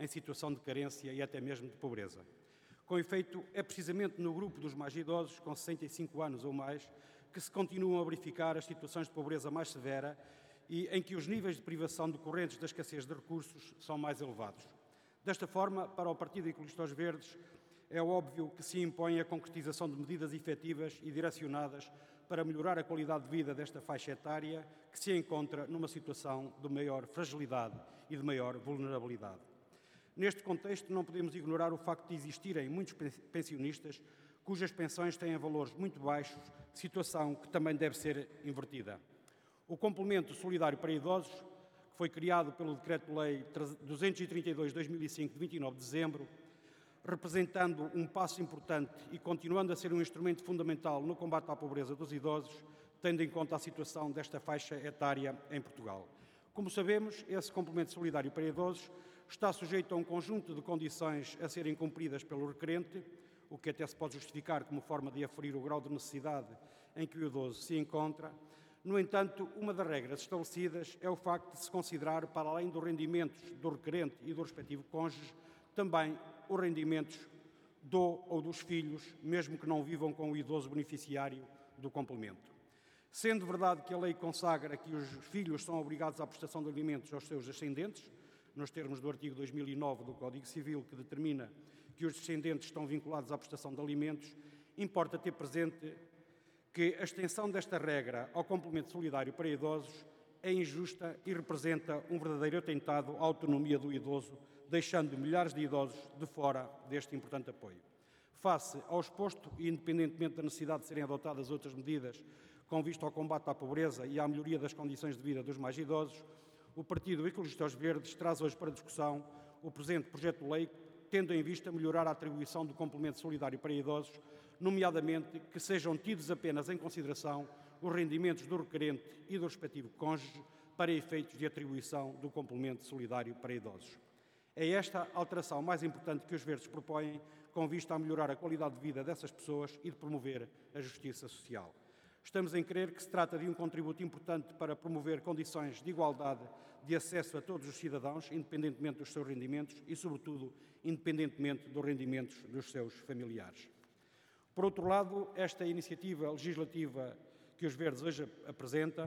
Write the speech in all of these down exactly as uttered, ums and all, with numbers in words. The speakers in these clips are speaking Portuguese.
em situação de carência e até mesmo de pobreza. Com efeito, é precisamente no grupo dos mais idosos, com sessenta e cinco anos ou mais, que se continuam a verificar as situações de pobreza mais severa e em que os níveis de privação decorrentes da escassez de recursos são mais elevados. Desta forma, para o Partido Ecologistas Verdes, é óbvio que se impõe a concretização de medidas efetivas e direcionadas para melhorar a qualidade de vida desta faixa etária que se encontra numa situação de maior fragilidade e de maior vulnerabilidade. Neste contexto, não podemos ignorar o facto de existirem muitos pensionistas cujas pensões têm valores muito baixos, situação que também deve ser invertida. O complemento solidário para idosos, que foi criado pelo Decreto-Lei duzentos e trinta e dois barra dois mil e cinco, de vinte e nove de dezembro, representando um passo importante e continuando a ser um instrumento fundamental no combate à pobreza dos idosos, tendo em conta a situação desta faixa etária em Portugal. Como sabemos, esse complemento solidário para idosos está sujeito a um conjunto de condições a serem cumpridas pelo requerente, o que até se pode justificar como forma de aferir o grau de necessidade em que o idoso se encontra. No entanto, uma das regras estabelecidas é o facto de se considerar, para além dos rendimentos do requerente e do respectivo cônjuge, também os rendimentos do ou dos filhos, mesmo que não vivam com o idoso beneficiário do complemento. Sendo verdade que a lei consagra que os filhos são obrigados à prestação de alimentos aos seus descendentes, nos termos do artigo dois mil e nove do Código Civil, que determina que os descendentes estão vinculados à prestação de alimentos, importa ter presente que a extensão desta regra ao complemento solidário para idosos é injusta e representa um verdadeiro atentado à autonomia do idoso, deixando milhares de idosos de fora deste importante apoio. Face ao exposto, e independentemente da necessidade de serem adotadas outras medidas com vista ao combate à pobreza e à melhoria das condições de vida dos mais idosos, o Partido Ecologistas Verdes traz hoje para discussão o presente projeto de lei, tendo em vista melhorar a atribuição do complemento solidário para idosos, nomeadamente que sejam tidos apenas em consideração os rendimentos do requerente e do respectivo cônjuge para efeitos de atribuição do complemento solidário para idosos. É esta a alteração mais importante que os Verdes propõem, com vista a melhorar a qualidade de vida dessas pessoas e de promover a justiça social. Estamos em crer que se trata de um contributo importante para promover condições de igualdade de acesso a todos os cidadãos, independentemente dos seus rendimentos e, sobretudo, independentemente dos rendimentos dos seus familiares. Por outro lado, esta iniciativa legislativa que os Verdes hoje apresenta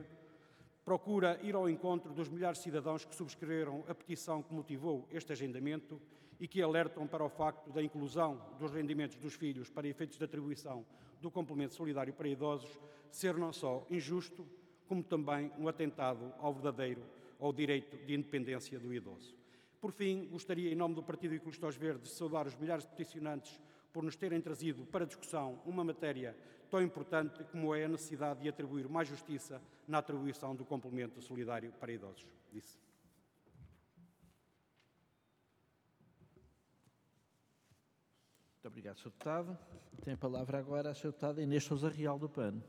procura ir ao encontro dos milhares de cidadãos que subscreveram a petição que motivou este agendamento e que alertam para o facto da inclusão dos rendimentos dos filhos para efeitos de atribuição do complemento solidário para idosos ser não só injusto, como também um atentado ao verdadeiro, ao direito de independência do idoso. Por fim, gostaria, em nome do Partido Ecologistas Verdes, de saudar os milhares de peticionantes por nos terem trazido para discussão uma matéria tão importante como é a necessidade de atribuir mais justiça na atribuição do complemento solidário para idosos. Disse. Muito obrigado, senhor Deputado. Tem a palavra agora a senhora Deputada Inês Sousa Real do P A N.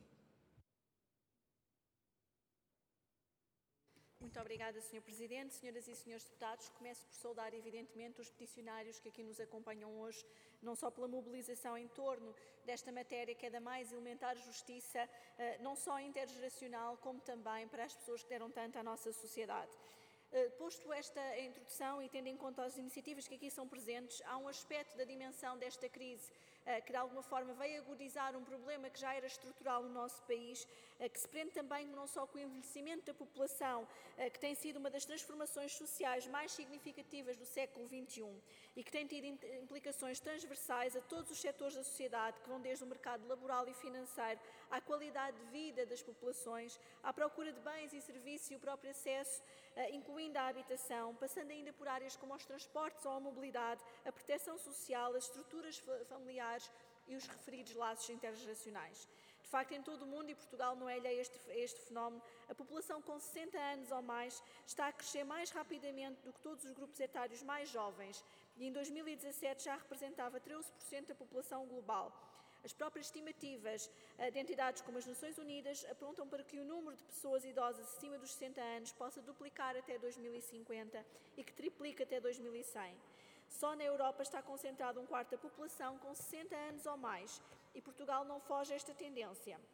Muito obrigada, senhor Presidente. Senhoras e senhores deputados, começo por saudar, evidentemente, os peticionários que aqui nos acompanham hoje, não só pela mobilização em torno desta matéria que é da mais elementar justiça, não só intergeracional, como também para as pessoas que deram tanto à nossa sociedade. Posto esta introdução e tendo em conta as iniciativas que aqui são presentes, há um aspecto da dimensão desta crise que de alguma forma veio agudizar um problema que já era estrutural no nosso país, que se prende também não só com o envelhecimento da população, que tem sido uma das transformações sociais mais significativas do século vinte e um e que tem tido implicações transversais a todos os setores da sociedade, que vão desde o mercado laboral e financeiro à qualidade de vida das populações, à procura de bens e serviços e o próprio acesso, incluindo a habitação, passando ainda por áreas como os transportes ou a mobilidade, a proteção social, as estruturas familiares e os referidos laços intergeracionais. De facto, em todo o mundo, e Portugal não é alheio a este, a este fenómeno, a população com sessenta anos ou mais está a crescer mais rapidamente do que todos os grupos etários mais jovens e em dois mil e dezassete já representava treze por cento da população global. As próprias estimativas de entidades como as Nações Unidas apontam para que o número de pessoas idosas acima dos sessenta anos possa duplicar até dois mil e cinquenta e que triplique até dois mil e cem. Só na Europa está concentrado um quarto da população com sessenta anos ou mais e Portugal não foge a esta tendência.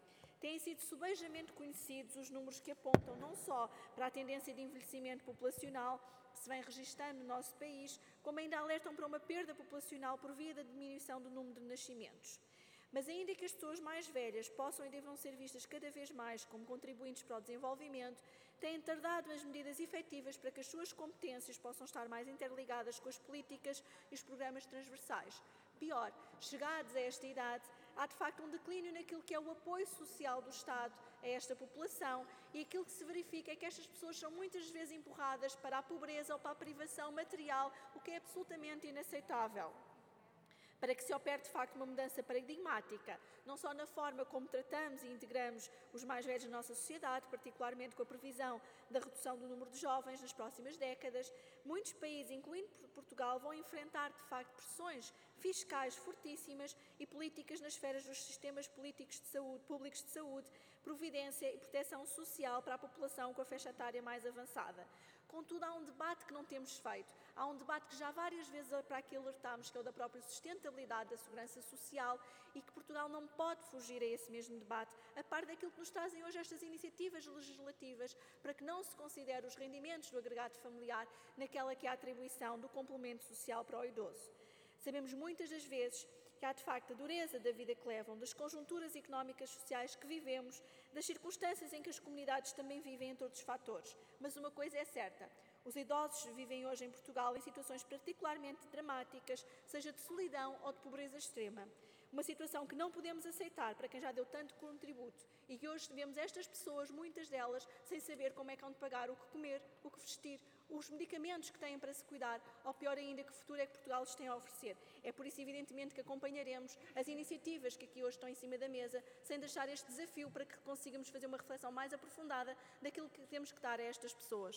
Têm sido subejamente conhecidos os números que apontam não só para a tendência de envelhecimento populacional que se vem registando no nosso país, como ainda alertam para uma perda populacional por via da diminuição do número de nascimentos. Mas ainda que as pessoas mais velhas possam e devam ser vistas cada vez mais como contribuintes para o desenvolvimento, têm tardado as medidas efetivas para que as suas competências possam estar mais interligadas com as políticas e os programas transversais. Pior, chegados a esta idade, há de facto um declínio naquilo que é o apoio social do Estado a esta população e aquilo que se verifica é que estas pessoas são muitas vezes empurradas para a pobreza ou para a privação material, o que é absolutamente inaceitável. Para que se opere, de facto, uma mudança paradigmática, não só na forma como tratamos e integramos os mais velhos na nossa sociedade, particularmente com a previsão da redução do número de jovens nas próximas décadas, muitos países, incluindo Portugal, vão enfrentar, de facto, pressões fiscais fortíssimas e políticas nas esferas dos sistemas políticos de saúde, públicos de saúde, providência e proteção social para a população com a faixa etária mais avançada. Contudo, há um debate que não temos feito. Há um debate que já várias vezes para aqui alertámos, que é o da própria sustentabilidade da segurança social e que Portugal não pode fugir a esse mesmo debate, a par daquilo que nos trazem hoje estas iniciativas legislativas para que não se considere os rendimentos do agregado familiar naquela que é a atribuição do complemento social para o idoso. Sabemos muitas das vezes que há de facto a dureza da vida que levam, das conjunturas económicas sociais que vivemos, das circunstâncias em que as comunidades também vivem, entre outros fatores. Mas uma coisa é certa, os idosos vivem hoje em Portugal em situações particularmente dramáticas, seja de solidão ou de pobreza extrema. Uma situação que não podemos aceitar para quem já deu tanto contributo e que hoje vemos estas pessoas, muitas delas, sem saber como é que hão de pagar o que comer, o que vestir, os medicamentos que têm para se cuidar, ou pior ainda, que futuro é que Portugal lhes tem a oferecer. É por isso, evidentemente, que acompanharemos as iniciativas que aqui hoje estão em cima da mesa, sem deixar este desafio para que consigamos fazer uma reflexão mais aprofundada daquilo que temos que dar a estas pessoas.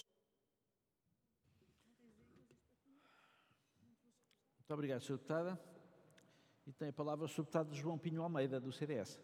Muito obrigado, senhora Deputada. E tem a palavra o senhor Deputado João Pinho Almeida, do C D S.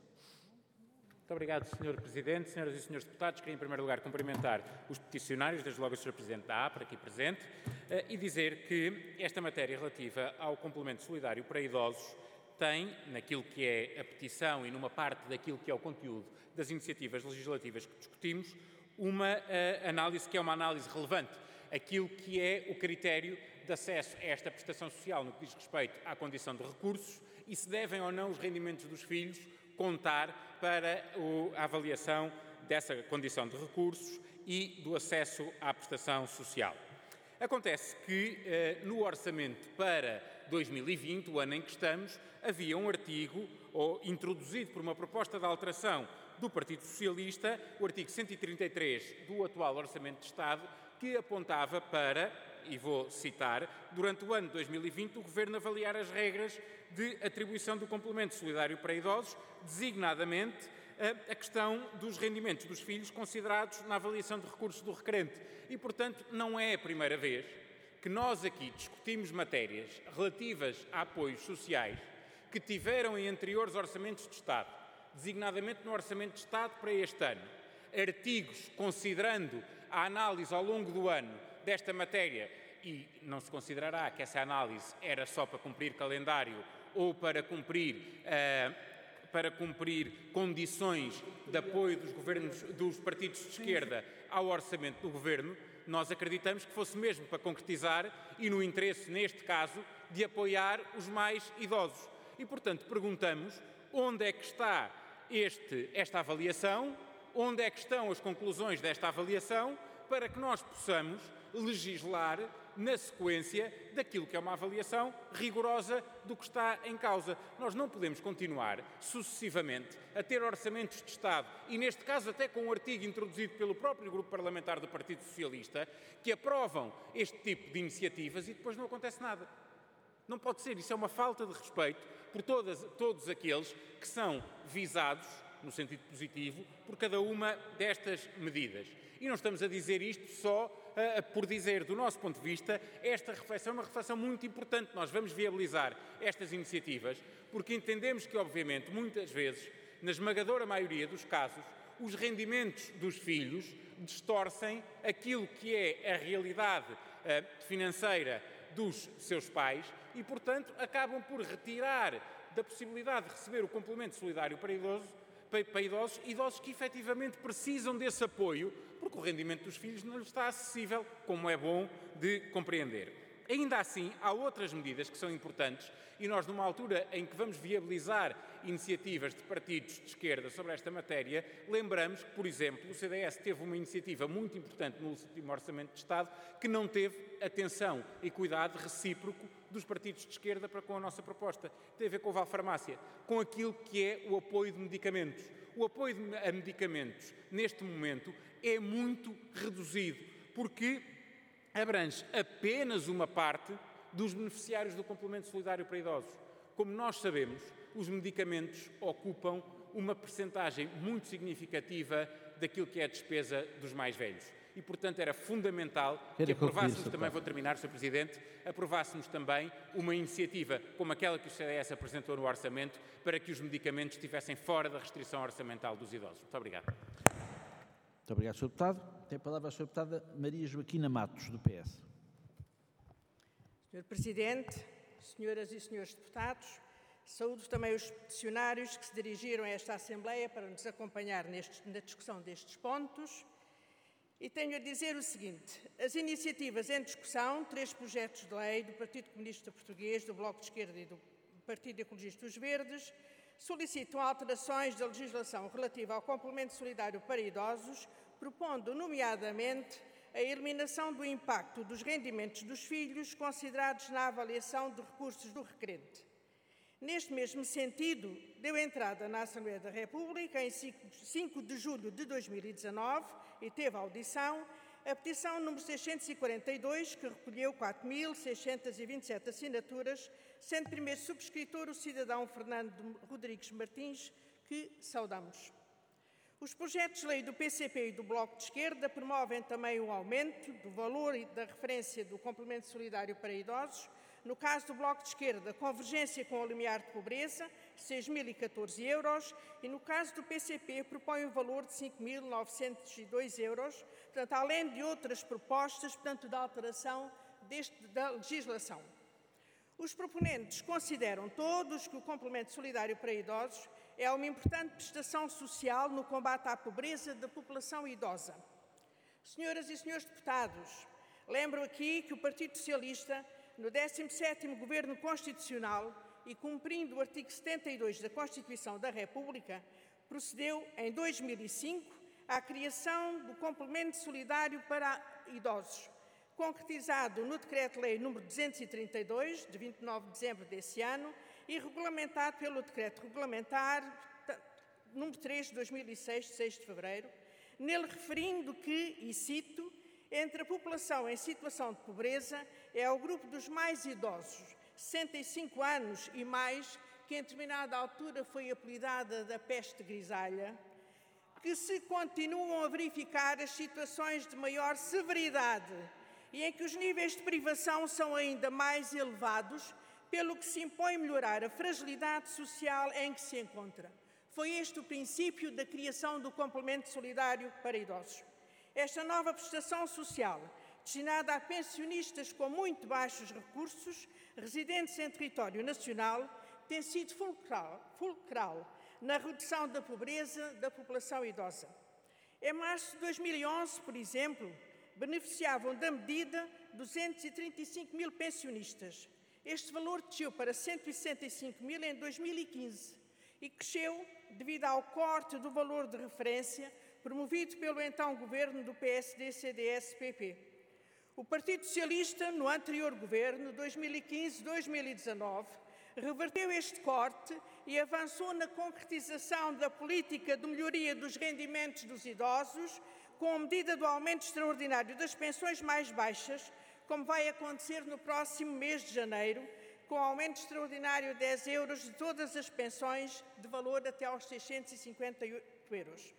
Muito obrigado, senhor Presidente. Senhoras e senhores deputados, queria em primeiro lugar cumprimentar os peticionários, desde logo o senhor Presidente da A P R, aqui presente, e dizer que esta matéria relativa ao complemento solidário para idosos tem, naquilo que é a petição e numa parte daquilo que é o conteúdo das iniciativas legislativas que discutimos, uma uh, análise que é uma análise relevante. Aquilo que é o critério de acesso a esta prestação social no que diz respeito à condição de recursos e se devem ou não os rendimentos dos filhos contar para o, a avaliação dessa condição de recursos e do acesso à prestação social. Acontece que eh, no orçamento para dois mil e vinte, o ano em que estamos, havia um artigo ou, introduzido por uma proposta de alteração do Partido Socialista, o artigo cento e trinta e três do atual Orçamento de Estado, que apontava para, e vou citar, durante o ano de dois mil e vinte, o Governo avaliar as regras de atribuição do complemento solidário para idosos, designadamente a questão dos rendimentos dos filhos considerados na avaliação de recursos do requerente. E, portanto, não é a primeira vez que nós aqui discutimos matérias relativas a apoios sociais que tiveram em anteriores orçamentos de Estado, designadamente no Orçamento de Estado para este ano, artigos considerando a análise ao longo do ano desta matéria, e não se considerará que essa análise era só para cumprir calendário ou para cumprir, uh, para cumprir condições de apoio dos governos, dos partidos de esquerda ao orçamento do Governo, nós acreditamos que fosse mesmo para concretizar e no interesse, neste caso, de apoiar os mais idosos. E, portanto, perguntamos onde é que está este, esta avaliação, onde é que estão as conclusões desta avaliação, para que nós possamos legislar na sequência daquilo que é uma avaliação rigorosa do que está em causa. Nós não podemos continuar sucessivamente a ter orçamentos de Estado, e neste caso até com um artigo introduzido pelo próprio Grupo Parlamentar do Partido Socialista, que aprovam este tipo de iniciativas e depois não acontece nada. Não pode ser, isso é uma falta de respeito por todas, todos aqueles que são visados, no sentido positivo, por cada uma destas medidas. E não estamos a dizer isto só uh, por dizer, do nosso ponto de vista, esta reflexão é uma reflexão muito importante. Nós vamos viabilizar estas iniciativas porque entendemos que, obviamente, muitas vezes, na esmagadora maioria dos casos, os rendimentos dos filhos distorcem aquilo que é a realidade uh, financeira dos seus pais e, portanto, acabam por retirar da possibilidade de receber o complemento solidário para idoso para idosos, idosos que efetivamente precisam desse apoio, porque o rendimento dos filhos não lhes está acessível, como é bom de compreender. Ainda assim, há outras medidas que são importantes e nós, numa altura em que vamos viabilizar iniciativas de partidos de esquerda sobre esta matéria, lembramos que, por exemplo, o C D S teve uma iniciativa muito importante no último Orçamento de Estado que não teve atenção e cuidado recíproco dos partidos de esquerda para com a nossa proposta. Tem a ver com a Valfarmácia, com aquilo que é o apoio de medicamentos. O apoio a medicamentos, neste momento, é muito reduzido, porque abrange apenas uma parte dos beneficiários do complemento solidário para idosos. Como nós sabemos, os medicamentos ocupam uma percentagem muito significativa daquilo que é a despesa dos mais velhos. E, portanto, era fundamental que aprovássemos também, vou terminar, senhor Presidente, aprovássemos também uma iniciativa como aquela que o C D S apresentou no Orçamento para que os medicamentos estivessem fora da restrição orçamental dos idosos. Muito obrigado. Muito obrigado, senhor Deputado. Tem a palavra a senhora Deputada Maria Joaquina Matos, do P S. senhor Presidente, senhoras e senhores deputados, saúdo também os peticionários que se dirigiram a esta Assembleia para nos acompanhar neste, na discussão destes pontos. E tenho a dizer o seguinte: as iniciativas em discussão, três projetos de lei do Partido Comunista Português, do Bloco de Esquerda e do Partido Ecologista dos Verdes, solicitam alterações da legislação relativa ao complemento solidário para idosos, propondo, nomeadamente, a eliminação do impacto dos rendimentos dos filhos considerados na avaliação de recursos do requerente. Neste mesmo sentido, deu entrada na Assembleia da República, em cinco de julho de dois mil e dezanove, e teve audição, a petição número seiscentos e quarenta e dois, que recolheu quatro mil seiscentas e vinte e sete assinaturas, sendo primeiro subscritor o cidadão Fernando Rodrigues Martins, que saudamos. Os projetos de lei do P C P e do Bloco de Esquerda promovem também o aumento do valor e da referência do complemento solidário para idosos. No caso do Bloco de Esquerda, convergência com o limiar de pobreza, seis mil e catorze euros, e no caso do P C P propõe um valor de cinco mil novecentos e dois euros, portanto, além de outras propostas, portanto, da alteração deste, da legislação. Os proponentes consideram todos que o complemento solidário para idosos é uma importante prestação social no combate à pobreza da população idosa. Senhoras e senhores deputados, lembro aqui que o Partido Socialista, no décimo sétimo Governo Constitucional e cumprindo o artigo setenta e dois da Constituição da República, procedeu, em dois mil e cinco, à criação do complemento solidário para idosos, concretizado no Decreto-Lei número duzentos e trinta e dois, de vinte e nove de dezembro desse ano, e regulamentado pelo Decreto Regulamentar número três de dois mil e seis, de seis de fevereiro, nele referindo que, e cito, entre a população em situação de pobreza é o grupo dos mais idosos, sessenta e cinco anos e mais, que em determinada altura foi apelidada da peste grisalha, que se continuam a verificar as situações de maior severidade e em que os níveis de privação são ainda mais elevados, pelo que se impõe melhorar a fragilidade social em que se encontra. Foi este o princípio da criação do complemento solidário para idosos. Esta nova prestação social, destinada a pensionistas com muito baixos recursos, residentes em território nacional, tem sido fulcral, fulcral na redução da pobreza da população idosa. Em março de dois mil e onze, por exemplo, beneficiavam da medida duzentos e trinta e cinco mil pensionistas. Este valor desceu para cento e sessenta e cinco mil em dois mil e quinze e cresceu devido ao corte do valor de referência promovido pelo então governo do P S D C D S P P. O Partido Socialista, no anterior governo, dois mil e quinze a dois mil e dezanove, reverteu este corte e avançou na concretização da política de melhoria dos rendimentos dos idosos, com a medida do aumento extraordinário das pensões mais baixas, como vai acontecer no próximo mês de janeiro, com aumento extraordinário de dez euros de todas as pensões de valor até aos seiscentos e cinquenta e oito euros.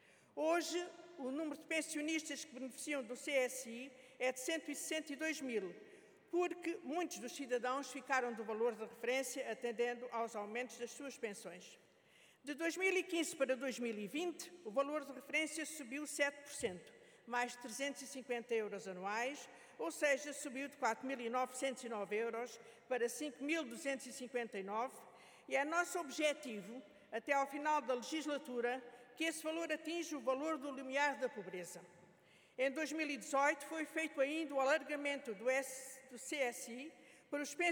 Hoje, o número de pensionistas que beneficiam do C S I é de cento e sessenta e dois mil, porque muitos dos cidadãos ficaram do valor de referência atendendo aos aumentos das suas pensões. De dois mil e quinze para dois mil e vinte, o valor de referência subiu sete por cento, mais de trezentos e cinquenta euros anuais, ou seja, subiu de quatro mil novecentos e nove euros para cinco mil duzentos e cinquenta e nove, e é nosso objetivo até ao final da legislatura, que esse valor atinge o valor do limiar da pobreza. Em dois mil e dezoito, foi feito ainda o alargamento do, S, do C S I para os